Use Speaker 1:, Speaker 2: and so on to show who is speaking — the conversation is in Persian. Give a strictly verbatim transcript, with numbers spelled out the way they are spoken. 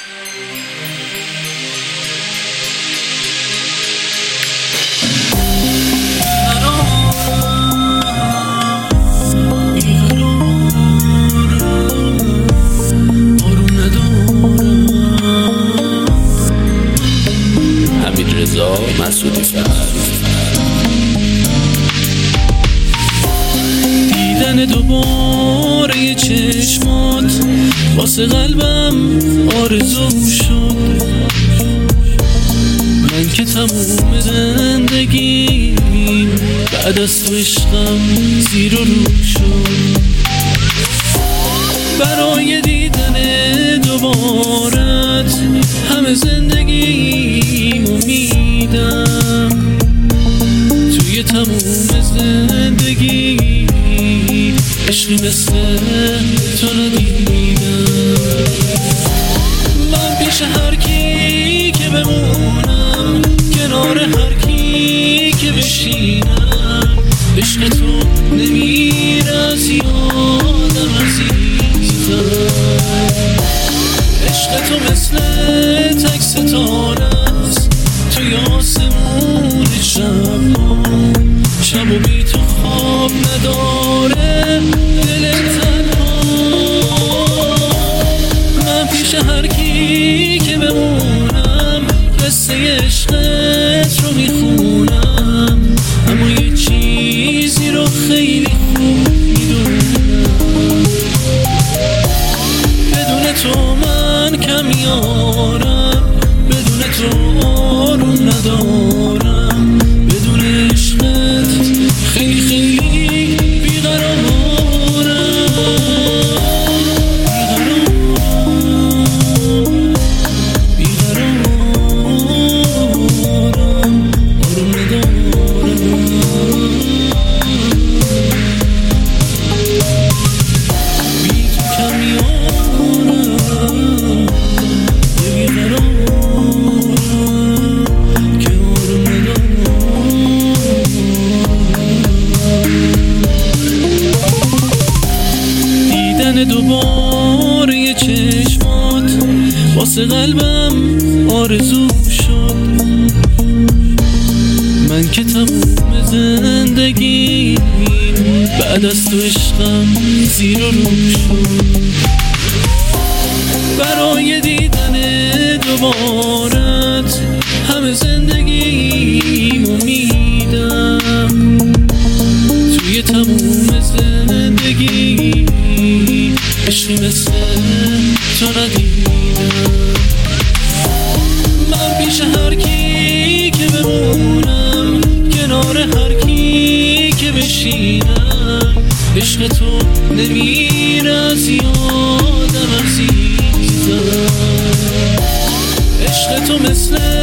Speaker 1: مسعودی دیدن دوباره چشمات واسه قلبم آرزو شد. من که تموم زندگیم بعد از تو عشقم زیر و رو شد. برای دیدن دوبارت همه زندگیم میدم. توی تموم زندگی عشقی مثل تو ندیدم. من پیش هر کی که بمونم، کنار هر کی که بشینم، عشق تو نمیره از یادم عزیزم. عشق تو مثل تک ستاره است توی آسمون شب، شب و بی تو خواب نداره دل تنها. من پیش هر کی که بمونم قصه عشقت رو میخونم، اما یه چیزی رو خیلی خوب میدونم، بدون تو من کمیارم، بدون تو آروم ندارم، بدون عشقت خیلی خیلی بیقرارم، بیقرارم بیقرارم آروم ندارم. بی تو کمیارم بیقرارم که آروم ندارم. دیدن دوباره چشمات واسه قلبم آرزو شد. من که تموم زندگی بعد از تو عشقم زیر و رو شد. برای دیدن دوبارت همه زندگیمو میدم. توی تموم زندگی عشقی مثل تو ندیدم. من پیش هر کی که بمونم، کنار هر کی که بشینم، عشق تو نمیره از یادم عزیزم. عشق تو مثل